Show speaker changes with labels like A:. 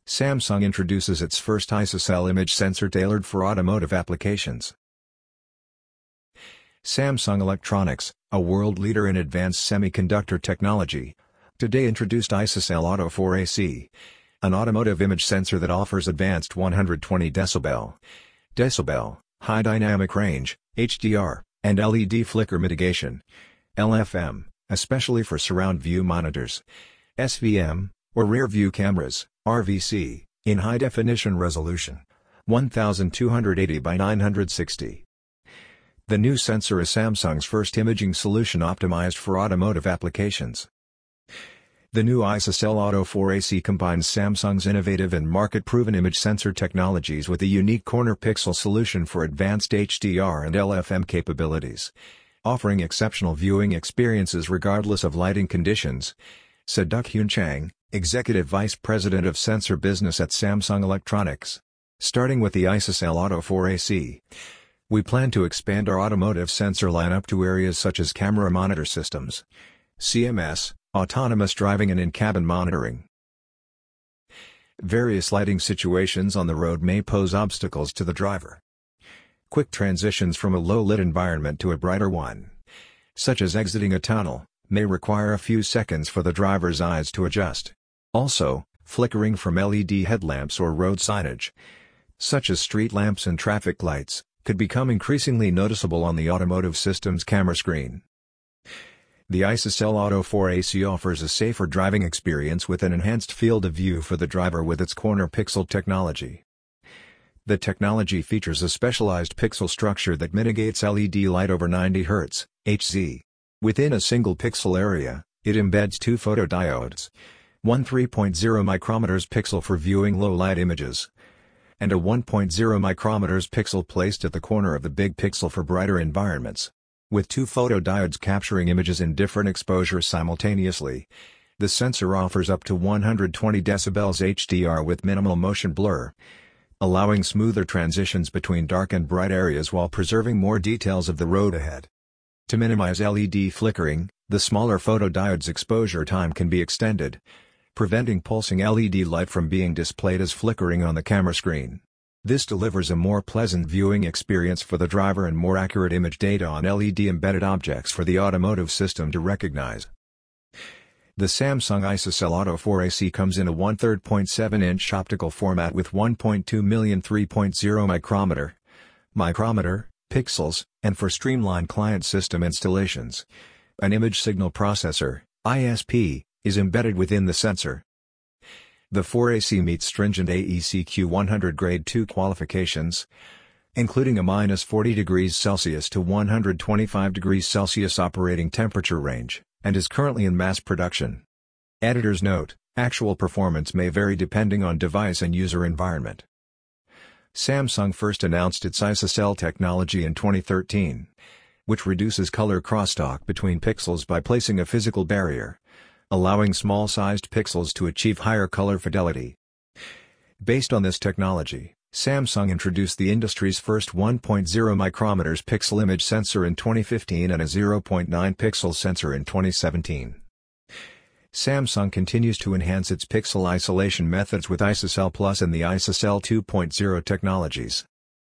A: Samsung introduces its first ISOCELL image sensor tailored for automotive applications. Samsung Electronics, a world leader in advanced semiconductor technology, today introduced ISOCELL Auto 4AC, an automotive image sensor that offers advanced 120 decibel high dynamic range, HDR, and LED flicker mitigation, LFM, especially for surround view monitors, SVM, or rear view cameras, RVC, in high-definition resolution, 1280 by 960. The new sensor is Samsung's first imaging solution optimized for automotive applications. The new ISOCELL Auto 4AC combines Samsung's innovative and market-proven image sensor technologies with a unique corner pixel solution for advanced HDR and LFM capabilities, offering exceptional viewing experiences regardless of lighting conditions, said Duk-Hyun Chang, Executive Vice President of Sensor Business at Samsung Electronics. Starting with the ISOCELL Auto 4AC, we plan to expand our automotive sensor lineup to areas such as camera monitor systems, CMS, autonomous driving and in-cabin monitoring. Various lighting situations on the road may pose obstacles to the driver. Quick transitions from a low-lit environment to a brighter one, such as exiting a tunnel, may require a few seconds for the driver's eyes to adjust. Also, flickering from LED headlamps or road signage, such as street lamps and traffic lights, could become increasingly noticeable on the automotive system's camera screen. The ISOCELL Auto 4AC offers a safer driving experience with an enhanced field of view for the driver with its corner pixel technology. The technology features a specialized pixel structure that mitigates LED light over 90 Hz, Hz. Within a single pixel area, it embeds two photodiodes, one 3.0 micrometers pixel for viewing low-light images, and a 1.0 micrometers pixel placed at the corner of the big pixel for brighter environments. With two photodiodes capturing images in different exposures simultaneously, the sensor offers up to 120 decibels HDR with minimal motion blur, allowing smoother transitions between dark and bright areas while preserving more details of the road ahead. To minimize LED flickering, the smaller photodiode's exposure time can be extended, preventing pulsing LED light from being displayed as flickering on the camera screen. This delivers a more pleasant viewing experience for the driver and more accurate image data on LED-embedded objects for the automotive system to recognize. The Samsung ISOCELL Auto 4AC comes in a 1/3 0.7-inch optical format with 1.2 million 3.0 micrometer pixels, and for streamlined client system installations, an image signal processor, ISP, is embedded within the sensor. The 4AC meets stringent AEC-Q 100 Grade 2 qualifications, including a -40°C to 125°C operating temperature range, and is currently in mass production. Editor's note: actual performance may vary depending on device and user environment. Samsung first announced its ISOCELL technology in 2013, which reduces color crosstalk between pixels by placing a physical barrier, allowing small-sized pixels to achieve higher color fidelity. Based on this technology, Samsung introduced the industry's first 1.0 micrometers pixel image sensor in 2015 and a 0.9 pixel sensor in 2017. Samsung continues to enhance its pixel isolation methods with ISOCELL Plus and the ISOCELL 2.0 technologies.